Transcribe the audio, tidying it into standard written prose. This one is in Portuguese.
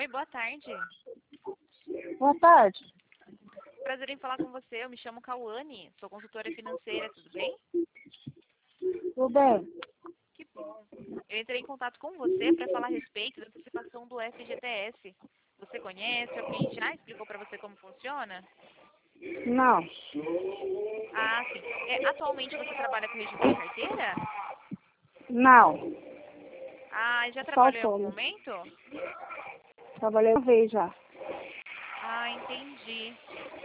boa tarde. Boa tarde. Prazer em falar com você. Eu me chamo Cauane, sou consultora financeira, tudo bem? Tudo bem? Que bom. Eu entrei em contato com você para falar a respeito da antecipação do FGTS. Você conhece? Alguém já explicou para você como funciona? Não. Ah, sim. Atualmente você trabalha com registro de carteira? Não. Ah, já Só trabalhou em algum autônomo. momento? Trabalhei uma vez já. Ah, entendi.